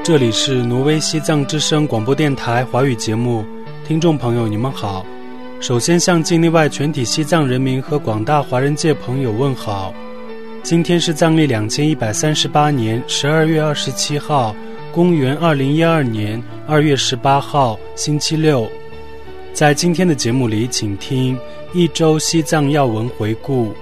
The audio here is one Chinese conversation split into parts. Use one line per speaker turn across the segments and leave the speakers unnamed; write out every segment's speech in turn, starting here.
这里是挪威西藏之声广播电台华语节目，听众朋友你们好。首先向境内外全体西藏人民和广大华人界朋友问好。今天是藏历2138年12月27号，公元2012年2月18号，星期六。在今天的节目里，请听一周西藏要闻回顾。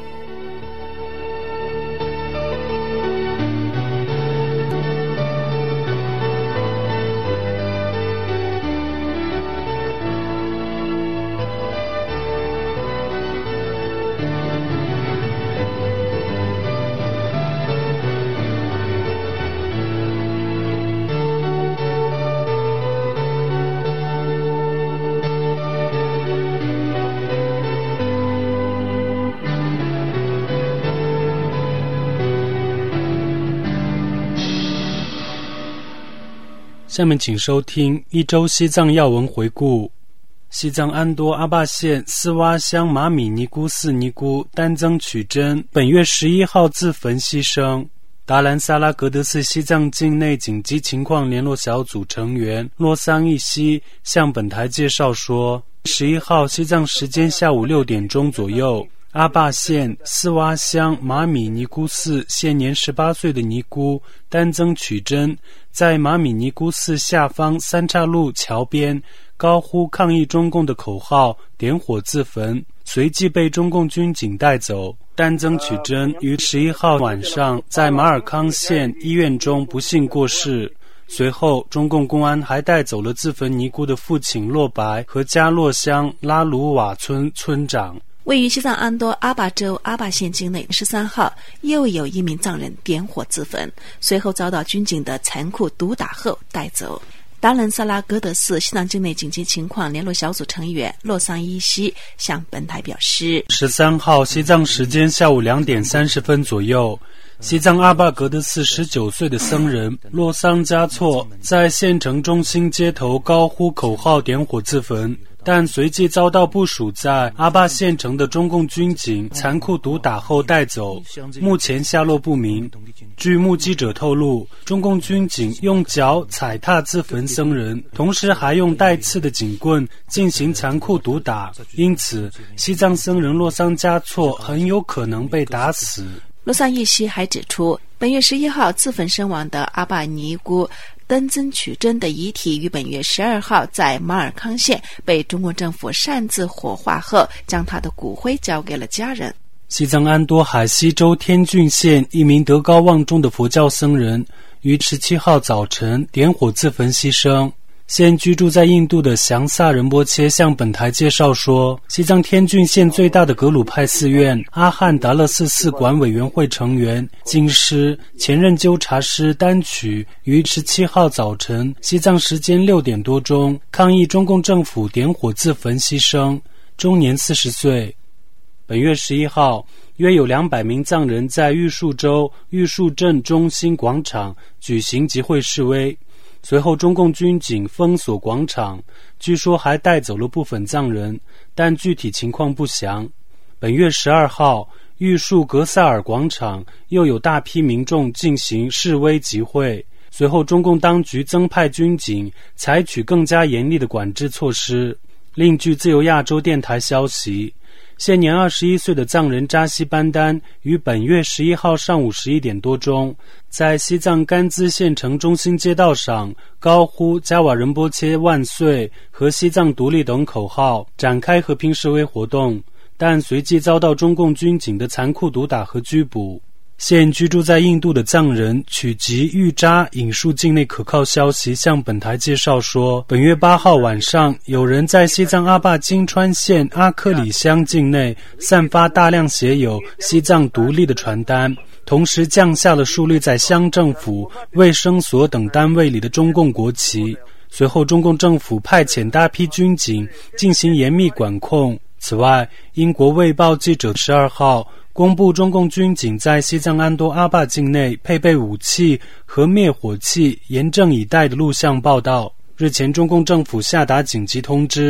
下面请收听一周西藏要闻回顾。西藏安多阿坝县斯洼乡马米尼姑寺尼姑丹增曲真本月11号自焚牺牲。达兰萨拉格德寺西藏境内紧急情况联络小组成员洛桑义西向本台介绍说，11号西藏时间下午6点钟左右，阿坝县斯洼乡马米尼姑寺现年18岁的尼姑丹增曲真在马米尼姑寺下方三岔路桥边高呼抗议中共的口号，点火自焚，随即被中共军警带走。丹增曲真于11号晚上在马尔康县医院中不幸过世。随后中共公安还带走了自焚尼姑的父亲洛白和加洛乡拉鲁瓦村村长。
位于西藏安多阿坝州阿坝县境内13号又有一名藏人点火自焚，随后遭到军警的残酷毒打后带走。达兰萨拉格德寺西藏境内紧急情况联络小组成员洛桑依西向本台表示
，13号西藏时间下午2点30分左右，西藏阿坝格德寺19岁的僧人洛桑嘉措在县城中心街头高呼口号点火自焚，但随即遭到部署在阿坝县城的中共军警残酷毒打后带走，目前下落不明。据目击者透露，中共军警用脚踩踏自焚僧人，同时还用带刺的警棍进行残酷毒打，因此西藏僧人洛桑嘉措很有可能被打死。
洛桑义西还指出，本月11号自焚身亡的阿坝尼姑丹增曲真的遗体于本月12号在马尔康县被中国政府擅自火化后，将他的骨灰交给了家人。
西藏安多海西州天峻县一名德高望重的佛教僧人于17号早晨点火自焚牺牲。现居住在印度的祥萨仁波切向本台介绍说，西藏天峻县最大的格鲁派寺院阿汉达勒寺寺管委员会成员经师前任纠察师丹曲于17号早晨西藏时间6点多钟抗议中共政府点火自焚牺牲，终年40岁。本月11号，约有200名藏人在玉树州玉树镇中心广场举行集会示威，随后中共军警封锁广场，据说还带走了部分藏人，但具体情况不详。本月12号，玉树格萨尔广场又有大批民众进行示威集会，随后中共当局增派军警，采取更加严厉的管制措施。另据自由亚洲电台消息，现年21岁的藏人扎西班丹于本月11号上午11点多钟，在西藏甘孜县城中心街道上高呼加瓦仁波切万岁和西藏独立等口号，展开和平示威活动，但随即遭到中共军警的残酷毒打和拘捕。现居住在印度的藏人曲吉玉扎引述境内可靠消息向本台介绍说，本月8号晚上，有人在西藏阿坝金川县阿克里乡境内散发大量写有西藏独立的传单，同时降下了树立在乡政府、卫生所等单位里的中共国旗。随后中共政府派遣大批军警进行严密管控。此外，英国卫报记者12号公布中共军警在西藏安多阿坝境内配备武器和灭火器严阵以待的录像报道。日前中共政府下达紧急通知，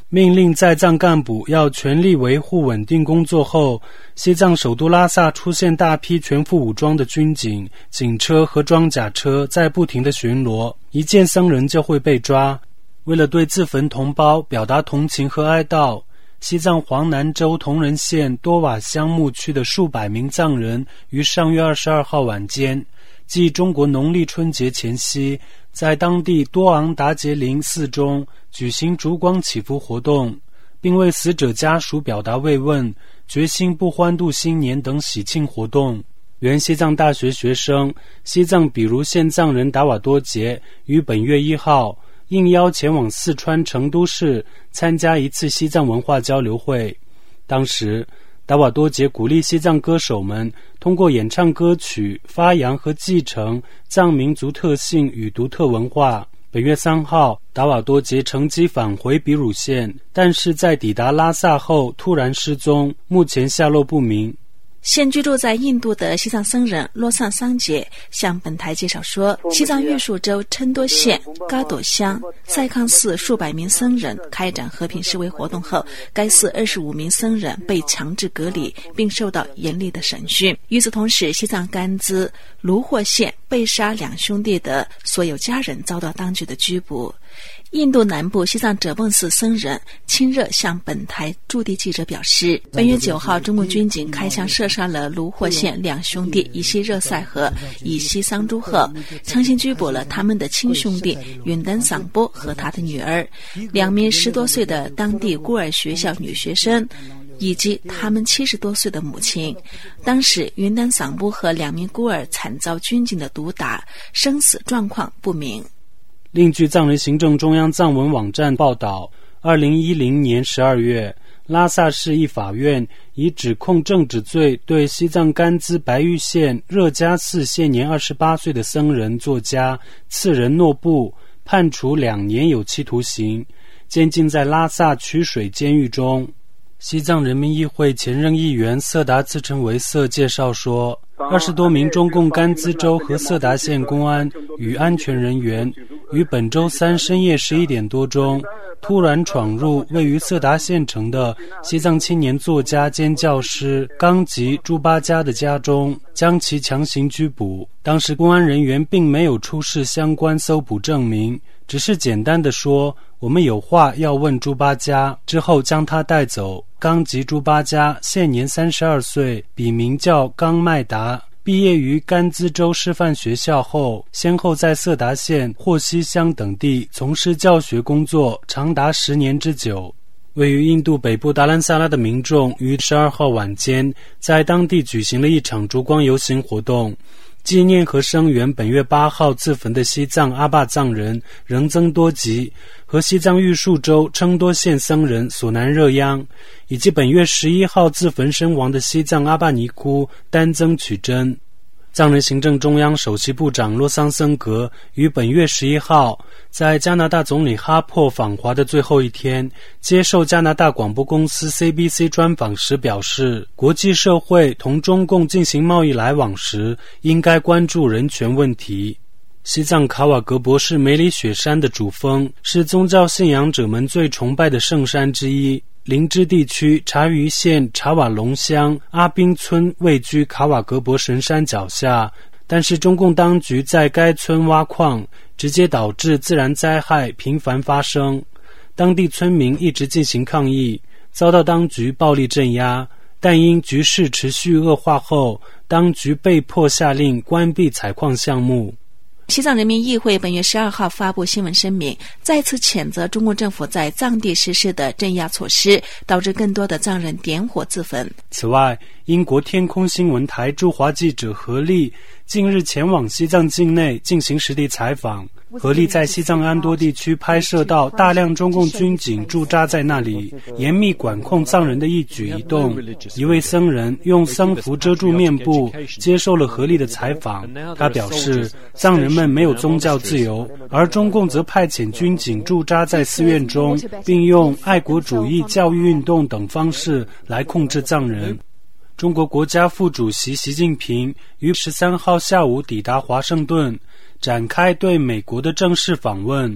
命令在藏干部要全力维护稳定工作后，西藏首都拉萨出现大批全副武装的军警、警车和装甲车在不停地巡逻，一见僧人就会被抓。为了对自焚同胞表达同情和哀悼，西藏黄南州同仁县多瓦乡牧区的数百名藏人于上月22号晚间，即中国农历春节前夕，在当地多昂达杰林寺中举行烛光祈福活动，并为死者家属表达慰问，决心不欢度新年等喜庆活动。原西藏大学学生、西藏比如县藏人达瓦多杰于本月1号应邀前往四川成都市参加一次西藏文化交流会。当时达瓦多杰鼓励西藏歌手们通过演唱歌曲发扬和继承藏民族特性与独特文化。本月3号，达瓦多杰乘机返回比鲁县，但是在抵达拉萨后突然失踪，目前下落不明。
现居住在印度的西藏僧人洛桑桑杰向本台介绍说，西藏玉树州琛多县嘎朵乡赛康寺数百名僧人开展和平示威活动后，该寺25名僧人被强制隔离并受到严厉的审讯。与此同时，西藏甘孜卢霍县被杀两兄弟的所有家人遭到当局的拘捕。印度南部西藏哲蚌寺僧人亲热向本台驻地记者表示，本月9号，中共军警开枪射杀了卢霍县两兄弟以西热塞和以西桑珠后，强行拘捕了他们的亲兄弟云丹桑波和他的女儿，2名10多岁的当地孤儿学校女学生以及他们70多岁的母亲。当时云丹桑波和2名孤儿惨遭军警的毒打，生死状况不明。
另据藏人行政中央藏文网站报道，2010年12月，拉萨市一法院以指控政治罪对西藏甘孜白玉县热迦寺现年28岁的僧人作家次仁诺布判处2年有期徒刑，监禁在拉萨曲水监狱中。西藏人民议会前任议员色达次成维色介绍说，20多名中共甘孜州和色达县公安与安全人员于本周3深夜11点多钟突然闯入位于色达县城的西藏青年作家兼教师冈吉朱巴加的家中，将其强行拘捕。当时公安人员并没有出示相关搜捕证明，只是简单地说我们有话要问朱巴加，之后将他带走。冈吉朱巴加现年32岁，笔名叫冈麦达，毕业于甘孜州师范学校后，先后在色达县、霍西乡等地从事教学工作，长达10年之久。位于印度北部达兰萨拉的民众于12号晚间在当地举行了一场烛光游行活动，纪念和声援本月8号自焚的西藏阿坝藏人仁增多吉和西藏玉树州琛多县僧人索南热央，以及本月11号自焚身亡的西藏阿坝尼姑丹增曲真。藏人行政中央首席部长洛桑森格于本月11号在加拿大总理哈珀访华的最后一天接受加拿大广播公司 CBC 专访时表示，国际社会同中共进行贸易来往时应该关注人权问题。西藏卡瓦格博士梅里雪山的主峰是宗教信仰者们最崇拜的圣山之一。林芝地区察隅县查瓦龙乡阿宾村位居卡瓦格博神山脚下，但是中共当局在该村挖矿，直接导致自然灾害频繁发生。当地村民一直进行抗议，遭到当局暴力镇压，但因局势持续恶化后，当局被迫下令关闭采矿项目。
西藏人民议会本月12号发布新闻声明，再次谴责中共政府在藏地实施的镇压措施，导致更多的藏人点火自焚。
此外，英国天空新闻台驻华记者何丽近日前往西藏境内进行实地采访。何丽在西藏安多地区拍摄到大量中共军警驻扎在那里，严密管控藏人的一举一动。一位僧人用僧服遮住面部，接受了何丽的采访。他表示，藏人们没有宗教自由，而中共则派遣军警驻扎在寺院中，并用爱国主义教育运动等方式来控制藏人。中国国家副主席习近平于13号下午抵达华盛顿，展开对美国的正式访问。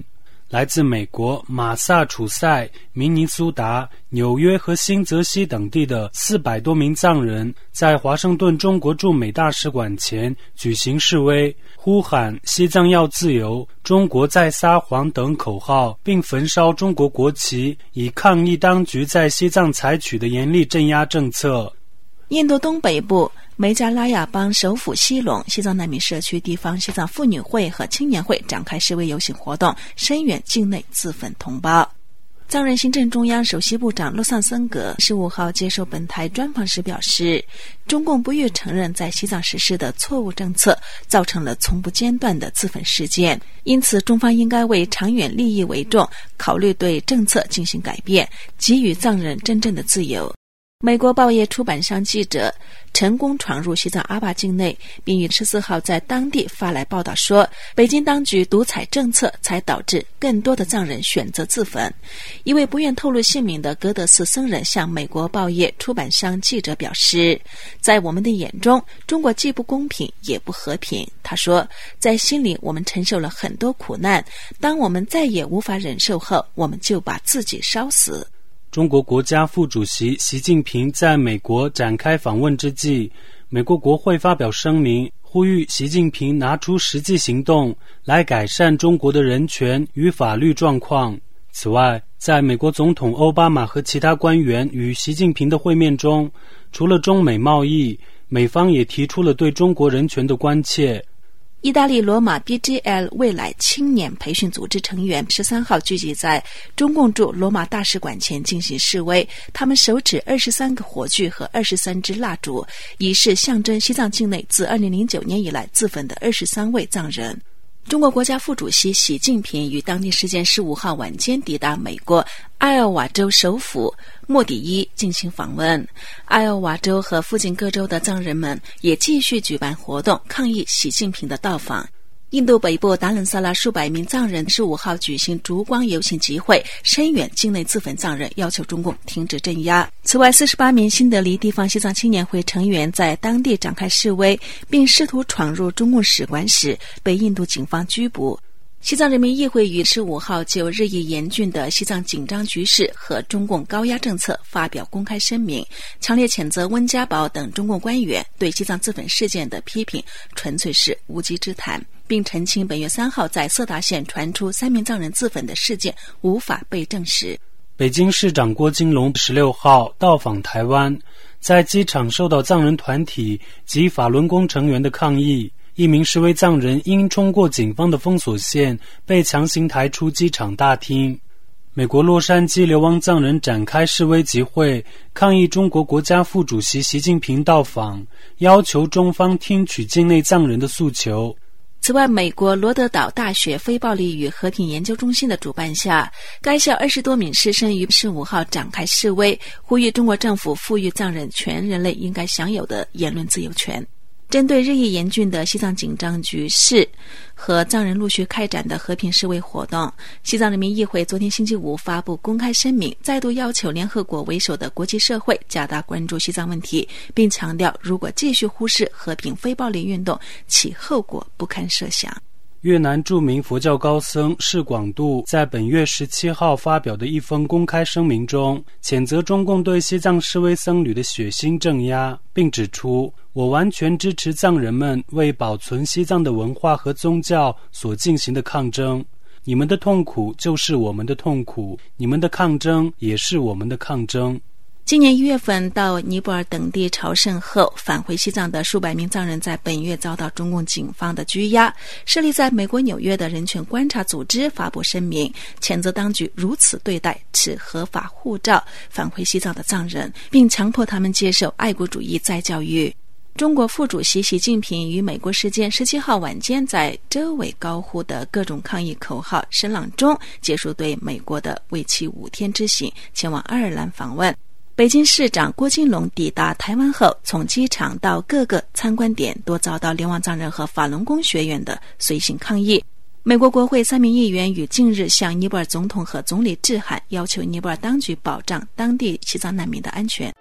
来自美国马萨诸塞、明尼苏达、纽约和新泽西等地的400多名藏人在华盛顿中国驻美大使馆前举行示威，呼喊西藏要自由、中国在撒谎等口号，并焚烧中国国旗，以抗议当局在西藏采取的严厉镇压政策。
印度东北部梅加拉雅邦首府西隆西藏难民社区地方西藏妇女会和青年会展开示威游行活动，声援境内自焚同胞。藏人行政中央首席部长洛桑森格15号接受本台专访时表示，中共不予承认在西藏实施的错误政策造成了从不间断的自焚事件，因此中方应该为长远利益为重，考虑对政策进行改变，给予藏人真正的自由。美国报业出版商记者成功闯入西藏阿坝境内，并于14号在当地发来报道说，北京当局独裁政策才导致更多的藏人选择自焚。一位不愿透露姓名的格德寺僧人向美国报业出版商记者表示，在我们的眼中，中国既不公平也不和平。他说，在心里我们承受了很多苦难，当我们再也无法忍受后，我们就把自己烧死。
中国国家副主席习近平在美国展开访问之际，美国国会发表声明，呼吁习近平拿出实际行动来改善中国的人权与法律状况。此外，在美国总统奥巴马和其他官员与习近平的会面中，除了中美贸易，美方也提出了对中国人权的关切。
意大利罗马 BGL 未来青年培训组织成员13号聚集在中共驻罗马大使馆前进行示威，他们手持23个火炬和23支蜡烛，以示象征西藏境内自2009年以来自焚的23位藏人。中国国家副主席习近平于当地时间15号晚间抵达美国艾奥瓦州首府莫迪伊进行访问。艾奥瓦州和附近各州的藏人们也继续举办活动，抗议习近平的到访。印度北部达伦萨拉数百名藏人15号举行烛光游行集会，声援境内自焚藏人，要求中共停止镇压。此外，48名新德里地方西藏青年会成员在当地展开示威，并试图闯入中共使馆时被印度警方拘捕。西藏人民议会于15号就日益严峻的西藏紧张局势和中共高压政策发表公开声明，强烈谴责温家宝等中共官员对西藏自焚事件的批评纯粹是无稽之谈，并澄清本月3号在色达县传出3名藏人自焚的事件无法被证实。
北京市长郭金龙16号到访台湾，在机场受到藏人团体及法轮功成员的抗议，一名示威藏人因冲过警方的封锁线，被强行抬出机场大厅。美国洛杉矶流亡藏人展开示威集会，抗议中国国家副主席习近平到访，要求中方听取境内藏人的诉求。
此外，美国罗德岛大学非暴力与和平研究中心的主办下，该校20多名师生于15号展开示威，呼吁中国政府赋予藏人全人类应该享有的言论自由权。针对日益严峻的西藏紧张局势和藏人陆续开展的和平示威活动，西藏人民议会昨天星期五发布公开声明，再度要求联合国为首的国际社会加大关注西藏问题，并强调如果继续忽视和平非暴力运动，其后果不堪设想。
越南著名佛教高僧释广度在本月17号发表的一封公开声明中，谴责中共对西藏示威僧侣的血腥镇压，并指出，我完全支持藏人们为保存西藏的文化和宗教所进行的抗争。你们的痛苦就是我们的痛苦，你们的抗争也是我们的抗争。
今年1月份到尼泊尔等地朝圣后返回西藏的数百名藏人在本月遭到中共警方的拘押。设立在美国纽约的人权观察组织发布声明，谴责当局如此对待持合法护照返回西藏的藏人，并强迫他们接受爱国主义再教育。中国副主席习近平于美国时间17号晚间在周围高呼的各种抗议口号声浪中结束对美国的为期5天之行，前往爱尔兰访问。北京市长郭金龙抵达台湾后，从机场到各个参观点都遭到流亡藏人和法轮功学员的随行抗议。美国国会3名议员于近日向尼泊尔总统和总理致函，要求尼泊尔当局保障当地西藏难民的安全。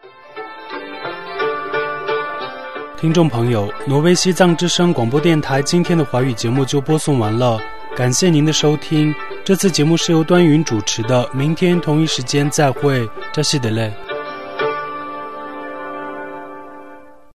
听众朋友，挪威西藏之声广播电台今天的华语节目就播送完了，感谢您的收听， 这次节目是由端云主持的，明天同一时间再会，这是的嘞。